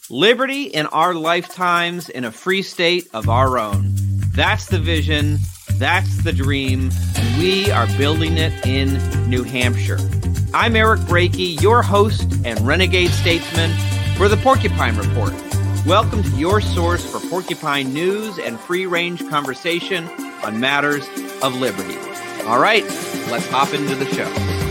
Liberty in our lifetimes in a free state of our own. That's the vision. That's the dream. And we are building it in New Hampshire. I'm Eric Brakey, your host and renegade statesman for the Porcupine Report. Welcome to your source for porcupine news and free-range conversation on matters of liberty. All right, let's hop into the show.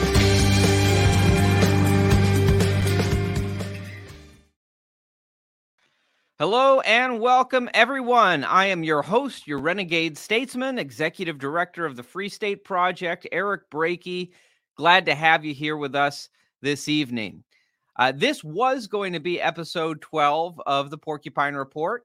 Hello and welcome, everyone. I am your host, your renegade statesman, executive director of the Free State Project, Eric Brakey. Glad to have you here with us this evening. This was going to be episode 12 of the Porcupine Report,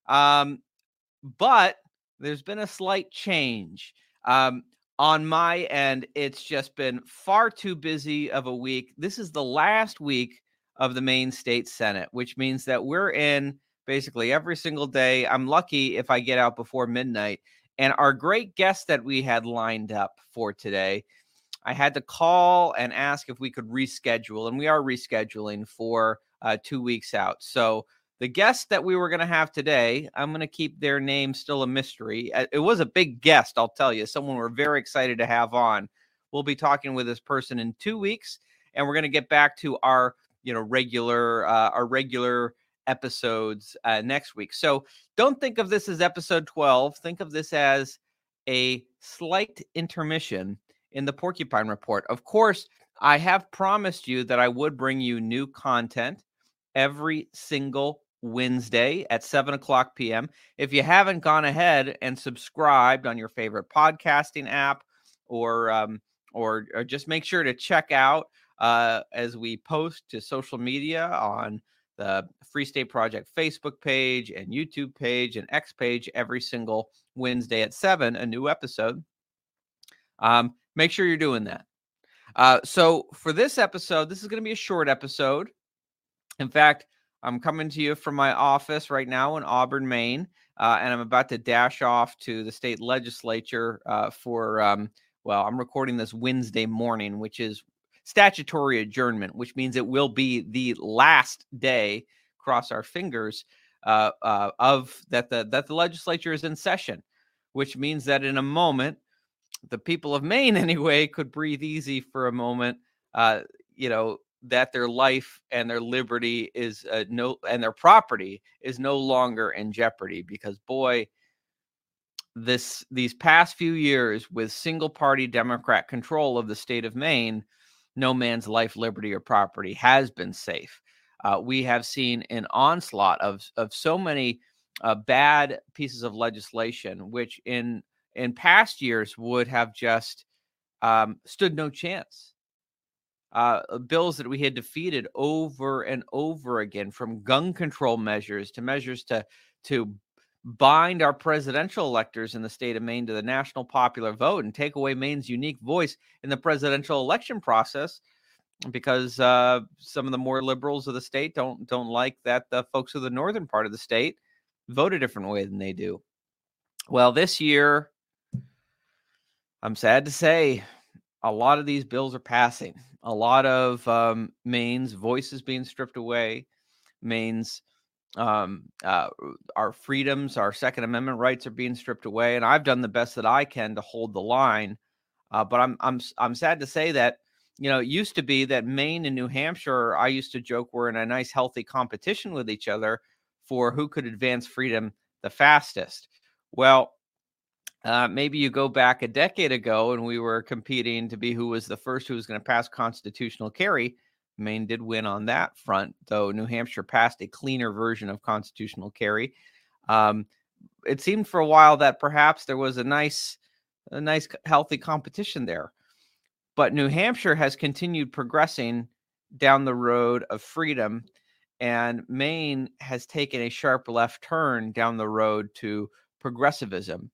but there's been a slight change. On my end, it's just been far too busy of a week. This is the last week of the Maine State Senate, which means that we're in basically every single day. I'm lucky if I get out before midnight. And our great guest that we had lined up for today, I had to call and ask if we could reschedule, and we are rescheduling for 2 weeks out. So the guest that we were going to have today, I'm going to keep their name still a mystery. It was a big guest, I'll tell you, someone we're very excited to have on. We'll be talking with this person in 2 weeks, and we're going to get back to our regular episodes next week. So don't think of this as episode 12. Think of this as a slight intermission in the Porcupine Report. Of course, I have promised you that I would bring you new content every single Wednesday at 7 o'clock p.m. If you haven't gone ahead and subscribed on your favorite podcasting app, or just make sure to check out as we post to social media on the Free State Project Facebook page and YouTube page and X page every single Wednesday at 7, a new episode. Make sure you're doing that. So for this episode, this is going to be a short episode. In fact, I'm coming to you from my office right now in Auburn, Maine, and I'm about to dash off to the state legislature I'm recording this Wednesday morning, which is statutory adjournment, which means it will be the last day, cross our fingers, that the legislature is in session, which means that in a moment, the people of Maine anyway could breathe easy for a moment, that their life and their liberty is and their property is no longer in jeopardy, because boy, these past few years with single party Democrat control of the state of Maine, no man's life, liberty, or property has been safe. We have seen an onslaught of so many bad pieces of legislation, which in past years would have just stood no chance. Bills that we had defeated over and over again, from gun control measures to measures to bind our presidential electors in the state of Maine to the national popular vote and take away Maine's unique voice in the presidential election process, because some of the more liberals of the state don't like that the folks of the northern part of the state vote a different way than they do. Well, this year, I'm sad to say, a lot of these bills are passing. A lot of Maine's voice is being stripped away. Maine's our freedoms, our Second Amendment rights are being stripped away, and I've done the best that I can to hold the line. But I'm sad to say that, it used to be that Maine and New Hampshire, I used to joke, were in a nice, healthy competition with each other for who could advance freedom the fastest. Well, maybe you go back a decade ago and we were competing to be who was the first who was going to pass constitutional carry. Maine did win on that front, though New Hampshire passed a cleaner version of constitutional carry. It seemed for a while that perhaps there was a nice, healthy competition there. But New Hampshire has continued progressing down the road of freedom, and Maine has taken a sharp left turn down the road to progressivism.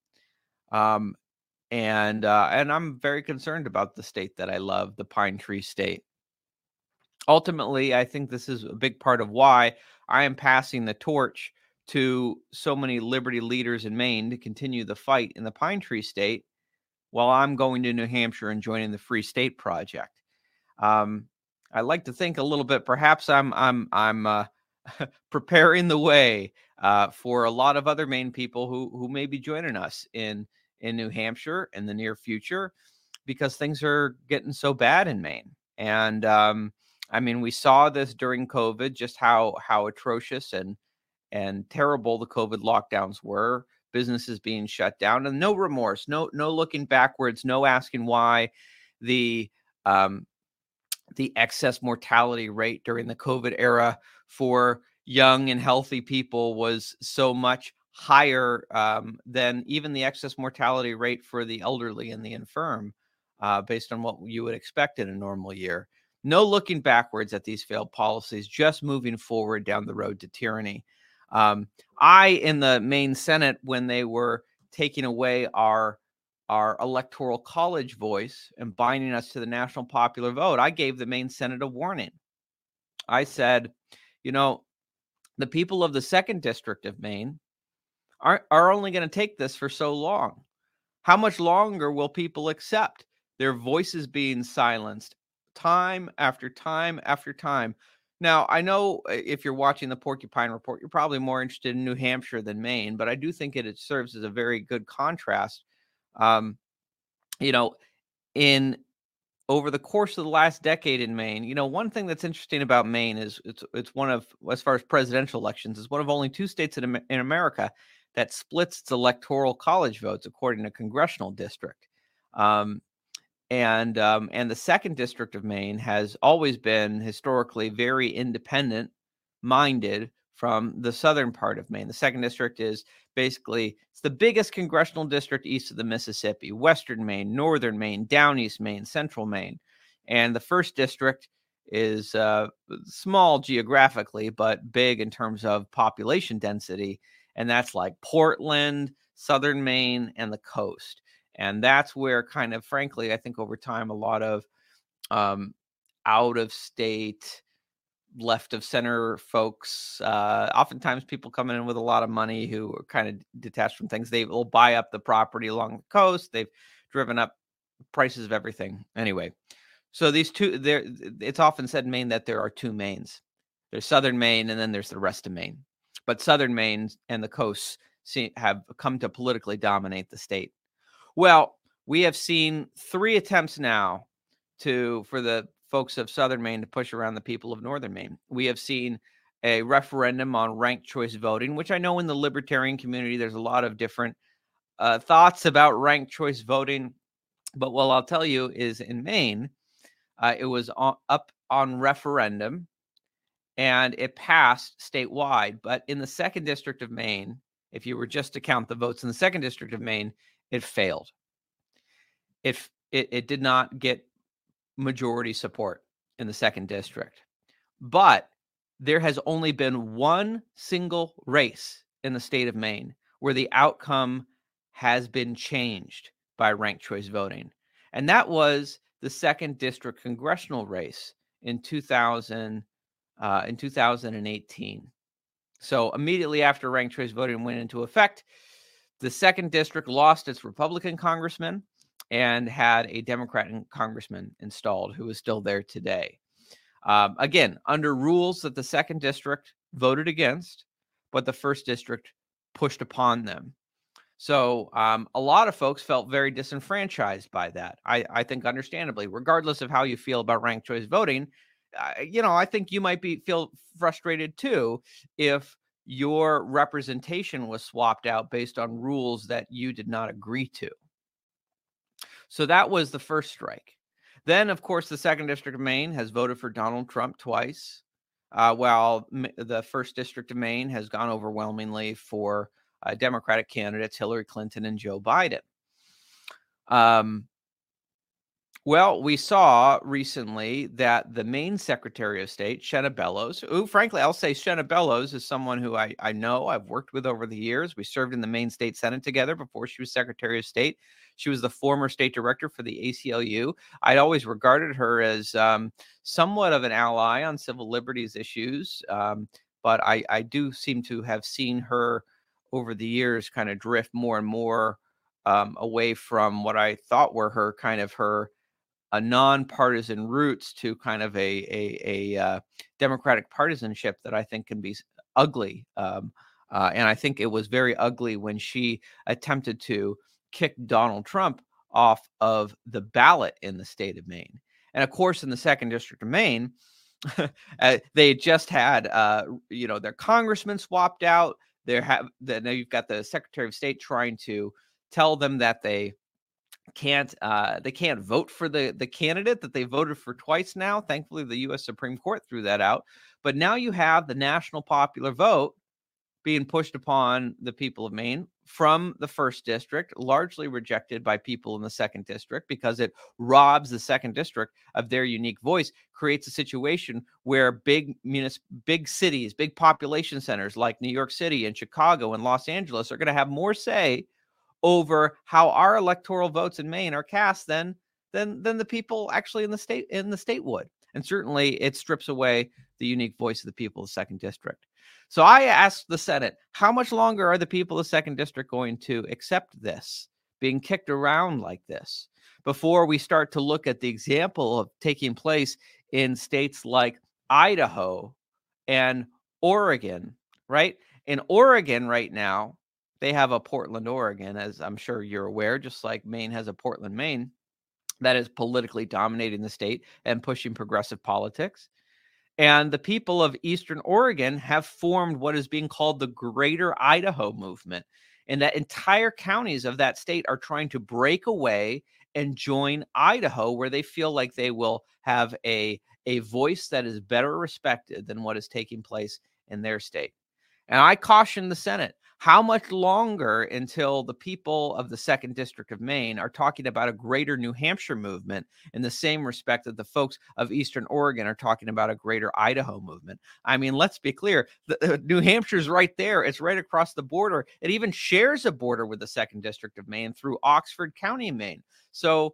And I'm very concerned about the state that I love, the Pine Tree State. Ultimately, I think this is a big part of why I am passing the torch to so many liberty leaders in Maine to continue the fight in the Pine Tree State, while I'm going to New Hampshire and joining the Free State Project. I like to think a little bit, perhaps I'm preparing the way for a lot of other Maine people who may be joining us in New Hampshire in the near future, because things are getting so bad in Maine. And I mean, we saw this during COVID, just how atrocious and terrible the COVID lockdowns were, businesses being shut down, and no remorse, no looking backwards, no asking why the um, the excess mortality rate during the COVID era for young and healthy people was so much higher than even the excess mortality rate for the elderly and the infirm, based on what you would expect in a normal year. No looking backwards at these failed policies, just moving forward down the road to tyranny. I, in the Maine Senate, when they were taking away our electoral college voice and binding us to the national popular vote, I gave the Maine Senate a warning. I said, you know, the people of the second district of Maine are only going to take this for so long. How much longer will people accept their voices being silenced time after time after time? Now, I know if you're watching the Porcupine Report, you're probably more interested in New Hampshire than Maine, but I do think it serves as a very good contrast. Um, you know, in over the course of the last decade in Maine, one thing that's interesting about Maine is it's one of, as far as presidential elections, is one of only two states in America that splits its electoral college votes according to congressional district. Um, and the second district of Maine has always been historically very independent minded from the southern part of Maine. The second district is basically, it's the biggest congressional district east of the Mississippi: Western Maine, Northern Maine, Down East Maine, Central Maine. And the first district is small geographically, but big in terms of population density. And that's like Portland, Southern Maine, and the coast. And that's where, kind of frankly, I think over time, a lot of um, out of state, left of center folks, oftentimes people coming in with a lot of money who are kind of detached from things, they will buy up the property along the coast. They've driven up prices of everything. Anyway, so these two, there, it's often said in Maine that there are two Maines. There's Southern Maine, and then there's the rest of Maine. But Southern Maine and the coasts have come to politically dominate the state. Well, we have seen 3 attempts now for the folks of Southern Maine to push around the people of Northern Maine. We have seen a referendum on ranked choice voting, which I know in the libertarian community, there's a lot of different thoughts about ranked choice voting. But what I'll tell you is, in Maine, it was up on referendum and it passed statewide. But in the second district of Maine, if you were just to count the votes in the second district of Maine, it failed. It did not get majority support in the second district. But there has only been one single race in the state of Maine where the outcome has been changed by ranked choice voting. And that was the second district congressional race in 2018. So immediately after ranked choice voting went into effect, the second district lost its Republican congressman and had a Democratic congressman installed who is still there today. Again, under rules that the second district voted against, but the first district pushed upon them. So a lot of folks felt very disenfranchised by that. I think understandably, regardless of how you feel about ranked choice voting, I think you might feel frustrated too if your representation was swapped out based on rules that you did not agree to. So that was the first strike. Then, of course, the second district of Maine has voted for Donald Trump twice, while the first district of Maine has gone overwhelmingly for Democratic candidates Hillary Clinton and Joe Biden. Well, we saw recently that the Maine Secretary of State, Shenna Bellows, who, frankly, I'll say Shenna Bellows is someone who I know, I've worked with over the years. We served in the Maine State Senate together before she was Secretary of State. She was the former state director for the ACLU. I'd always regarded her as somewhat of an ally on civil liberties issues, but I do seem to have seen her over the years kind of drift more and more away from what I thought were her nonpartisan roots to kind of a Democratic partisanship that I think can be ugly. And I think it was very ugly when she attempted to kick Donald Trump off of the ballot in the state of Maine. And of course, in the 2nd District of Maine, they just had, their congressman swapped out. Now you've got the Secretary of State trying to tell them that they can't vote for the candidate that they voted for twice now. Thankfully, the U.S. Supreme Court threw that out. But now you have the national popular vote being pushed upon the people of Maine from the 1st District, largely rejected by people in the 2nd District because it robs the 2nd District of their unique voice, creates a situation where big cities, big population centers like New York City and Chicago and Los Angeles are going to have more say over how our electoral votes in Maine are cast than the people actually in the state would. And certainly it strips away the unique voice of the people of the 2nd District. So I asked the Senate, how much longer are the people of the 2nd District going to accept this, being kicked around like this, before we start to look at the example of taking place in states like Idaho and Oregon, right? In Oregon right now, they have a Portland, Oregon, as I'm sure you're aware, just like Maine has a Portland, Maine, that is politically dominating the state and pushing progressive politics. And the people of Eastern Oregon have formed what is being called the Greater Idaho Movement. And that entire counties of that state are trying to break away and join Idaho, where they feel like they will have a voice that is better respected than what is taking place in their state. And I caution the Senate, how much longer until the people of the 2nd District of Maine are talking about a greater New Hampshire movement in the same respect that the folks of Eastern Oregon are talking about a greater Idaho movement? I mean, let's be clear. New Hampshire's right there. It's right across the border. It even shares a border with the 2nd District of Maine through Oxford County, Maine. So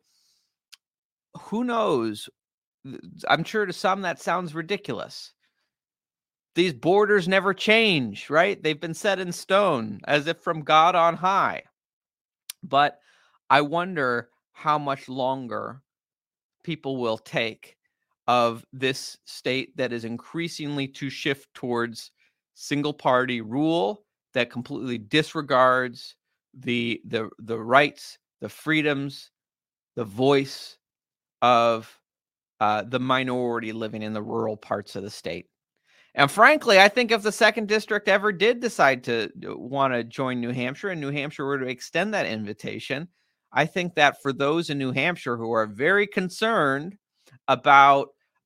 who knows? I'm sure to some that sounds ridiculous. These borders never change, right? They've been set in stone as if from God on high. But I wonder how much longer people will take of this state that is increasingly to shift towards single party rule that completely disregards the rights, the freedoms, the voice of the minority living in the rural parts of the state. And frankly, I think if the 2nd District ever did decide to want to join New Hampshire and New Hampshire were to extend that invitation, I think that for those in New Hampshire who are very concerned about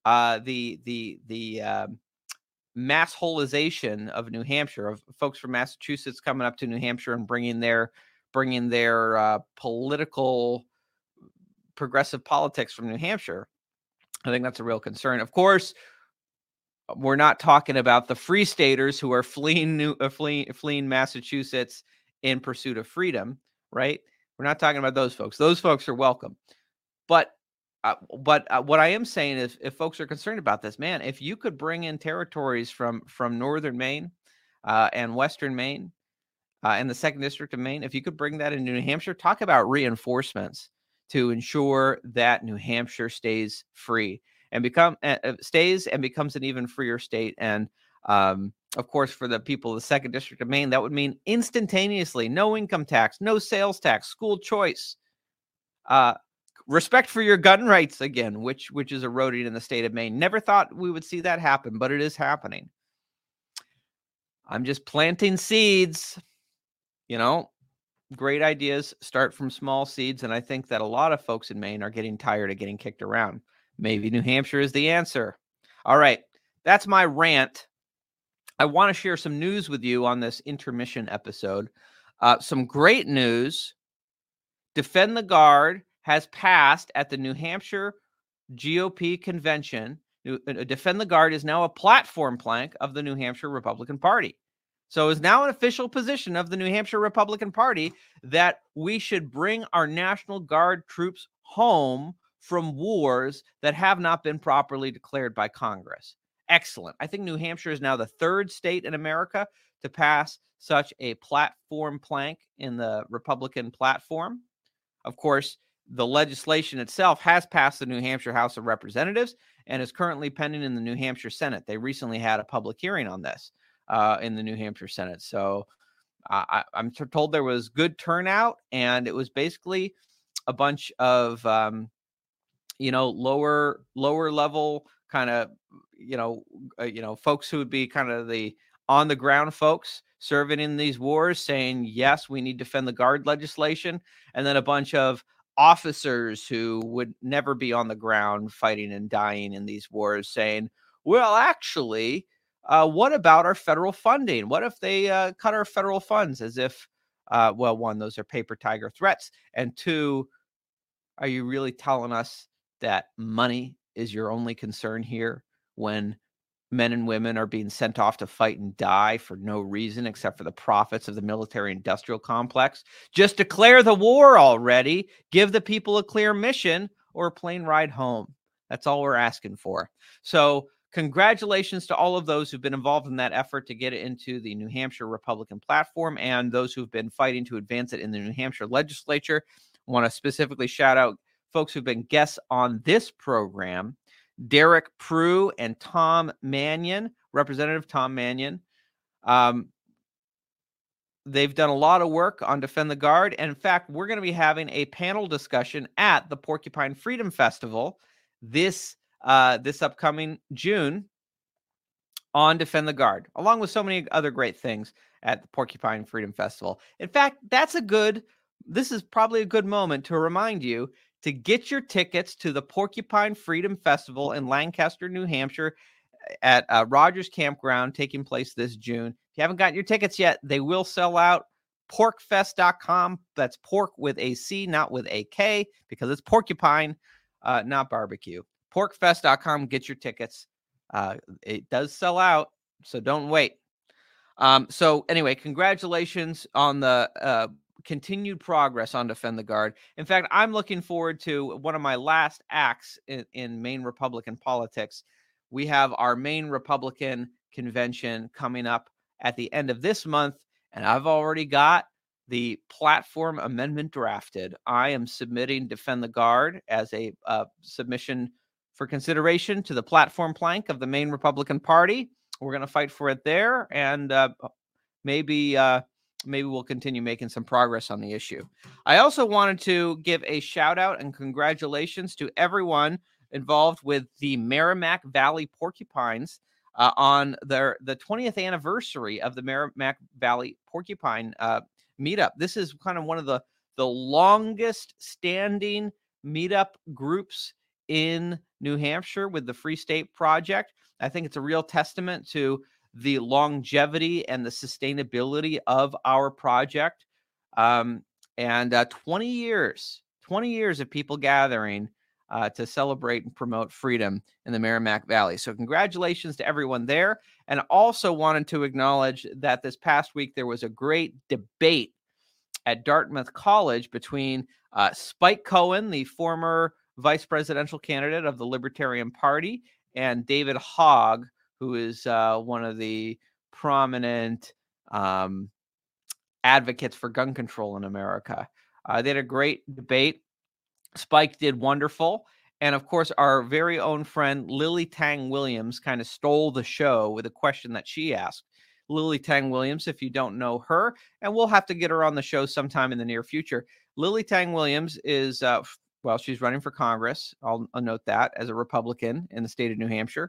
the massholization of New Hampshire, of folks from Massachusetts coming up to New Hampshire and bringing their political progressive politics from New Hampshire, I think that's a real concern. Of course, we're not talking about the free staters who are fleeing Massachusetts in pursuit of freedom, right? We're not talking about those folks. Those folks are welcome. But what I am saying is, if folks are concerned about this, man, if you could bring in territories from northern Maine and western Maine and the 2nd District of Maine, if you could bring that into New Hampshire, talk about reinforcements to ensure that New Hampshire stays free and stays and becomes an even freer state. And of course, for the people of the 2nd District of Maine, that would mean instantaneously no income tax, no sales tax, school choice, respect for your gun rights again, which is eroding in the state of Maine. Never thought we would see that happen, but it is happening. I'm just planting seeds. Great ideas start from small seeds, and I think that a lot of folks in Maine are getting tired of getting kicked around. Maybe New Hampshire is the answer. All right, that's my rant. I want to share some news with you on this intermission episode. Some great news. Defend the Guard has passed at the New Hampshire GOP convention. Defend the Guard is now a platform plank of the New Hampshire Republican Party. So it's now an official position of the New Hampshire Republican Party that we should bring our National Guard troops home from wars that have not been properly declared by Congress. Excellent. I think New Hampshire is now the 3rd state in America to pass such a platform plank in the Republican platform. Of course, the legislation itself has passed the New Hampshire House of Representatives and is currently pending in the New Hampshire Senate. They recently had a public hearing on this in the New Hampshire Senate. So I'm told there was good turnout, and it was basically a bunch of lower level kind of folks who would be kind of the on the ground folks serving in these wars, saying yes, we need to defend the guard legislation, and then a bunch of officers who would never be on the ground fighting and dying in these wars saying, well, actually, what about our federal funding? What if they cut our federal funds? As if, one, those are paper tiger threats, and two, are you really telling us that money is your only concern here when men and women are being sent off to fight and die for no reason except for the profits of the military-industrial complex? Just declare the war already. Give the people a clear mission or a plane ride home. That's all we're asking for. So congratulations to all of those who've been involved in that effort to get it into the New Hampshire Republican platform and those who've been fighting to advance it in the New Hampshire legislature. I want to specifically shout out folks who've been guests on this program: Derek Prue and Tom Mannion, Representative Tom Mannion. They've done a lot of work on Defend the Guard. And in fact, we're going to be having a panel discussion at the Porcupine Freedom Festival this upcoming June on Defend the Guard, along with so many other great things at the Porcupine Freedom Festival. In fact, this is probably a good moment to remind you to get your tickets to the Porcupine Freedom Festival in Lancaster, New Hampshire at Rogers Campground, taking place this June. If you haven't got your tickets yet, they will sell out. Porkfest.com. That's pork with a C, not with a K, because it's porcupine, not barbecue. Porkfest.com. Get your tickets. It does sell out, so don't wait. So anyway, congratulations on the continued progress on Defend the Guard. In fact, I'm looking forward to one of my last acts in Maine Republican politics. We have our Maine Republican convention coming up at the end of this month, and I've already got the platform amendment drafted. I am submitting Defend the Guard as a submission for consideration to the platform plank of the Maine Republican Party. We're going to fight for it there, and maybe we'll continue making some progress on the issue. I also wanted to give a shout out and congratulations to everyone involved with the Merrimack Valley Porcupines on the 20th anniversary of the Merrimack Valley Porcupine meetup. This is kind of one of the longest standing meetup groups in New Hampshire with the Free State Project. I think it's a real testament to the longevity and the sustainability of our project. And 20 years of people gathering to celebrate and promote freedom in the Merrimack Valley. So congratulations to everyone there. And also wanted to acknowledge that this past week, there was a great debate at Dartmouth College between Spike Cohen, the former vice presidential candidate of the Libertarian Party, and David Hogg, who is one of the prominent advocates for gun control in America. They had a great debate. Spike did wonderful. And of course, our very own friend Lily Tang Williams kind of stole the show with a question that she asked. Lily Tang Williams, if you don't know her, and we'll have to get her on the show sometime in the near future. Lily Tang Williams is, she's running for Congress. I'll note that, as a Republican in the state of New Hampshire.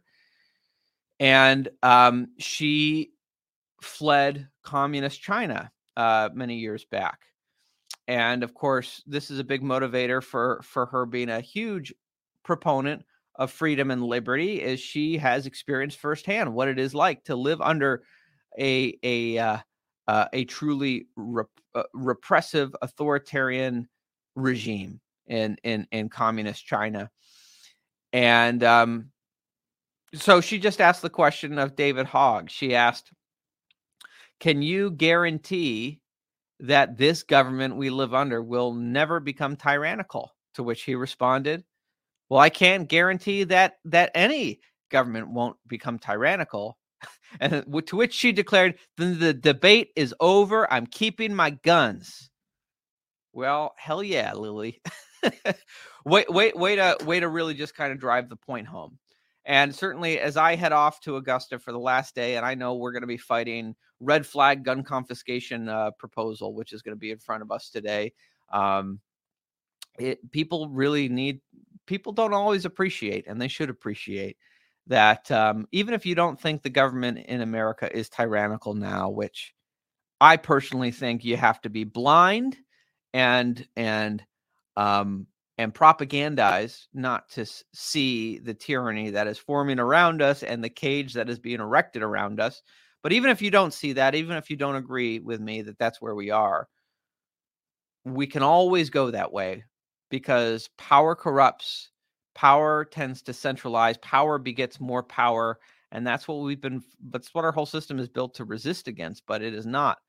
And she fled communist China many years back. And of course, this is a big motivator for her being a huge proponent of freedom and liberty, as she has experienced firsthand what it is like to live under a truly repressive authoritarian regime in communist China. And so she just asked the question of David Hogg. She asked, can you guarantee that this government we live under will never become tyrannical? To which he responded, well, I can't guarantee that any government won't become tyrannical. And to which she declared, then the debate is over. I'm keeping my guns. Well, hell yeah, Lily. Way to really just kind of drive the point home. And certainly, as I head off to Augusta for the last day, and I know we're going to be fighting red flag gun confiscation proposal, which is going to be in front of us today. People really need. People don't always appreciate, and they should appreciate that. Even if you don't think the government in America is tyrannical now, which I personally think you have to be blind and propagandize not to see the tyranny that is forming around us and the cage that is being erected around us. But even if you don't see that, even if you don't agree with me that that's where we are, we can always go that way because power corrupts. Power tends to centralize. Power begets more power. And that's what that's what our whole system is built to resist against. But it is not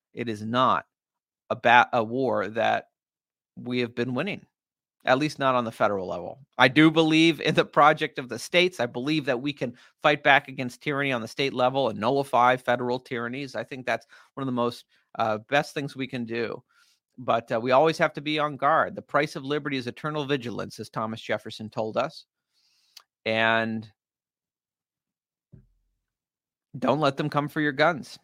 a war that we have been winning, at least not on the federal level. I do believe in the project of the states. I believe that we can fight back against tyranny on the state level and nullify federal tyrannies. I think that's one of the most best things we can do. But we always have to be on guard. The price of liberty is eternal vigilance, as Thomas Jefferson told us. And don't let them come for your guns.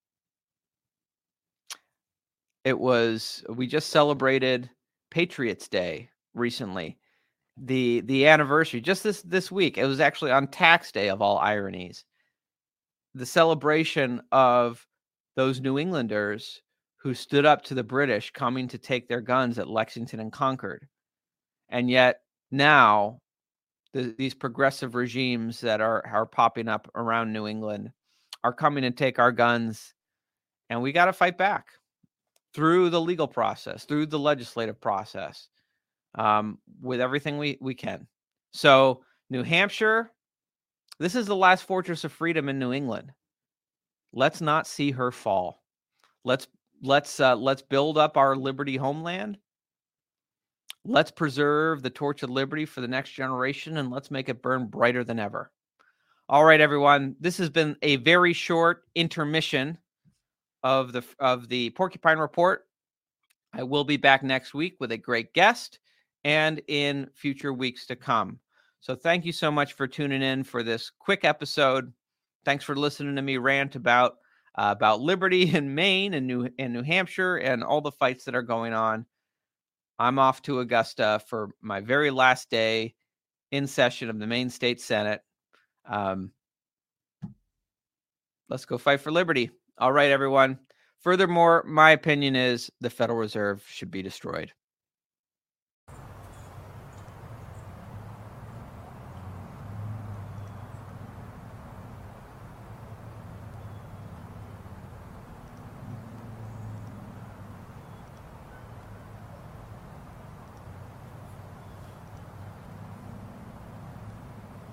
We just celebrated Patriots Day recently, the anniversary, just this week. It was actually on tax day, of all ironies, the celebration of those New Englanders who stood up to the British coming to take their guns at Lexington and Concord. And yet now these progressive regimes that are popping up around New England are coming to take our guns, and we got to fight back through the legal process, through the legislative process, with everything we can. So New Hampshire, this is the last fortress of freedom in New England. Let's not see her fall. Let's build up our liberty homeland. Let's preserve the torch of liberty for the next generation, and let's make it burn brighter than ever. All right, everyone. This has been a very short intermission of the Porcupine Report. I will be back next week with a great guest and in future weeks to come. So thank you so much for tuning in for this quick episode. Thanks for listening to me rant about liberty in Maine and New Hampshire and all the fights that are going on. I'm off to Augusta for my very last day in session of the Maine State Senate. Let's go fight for liberty. All right, everyone. Furthermore, my opinion is the Federal Reserve should be destroyed.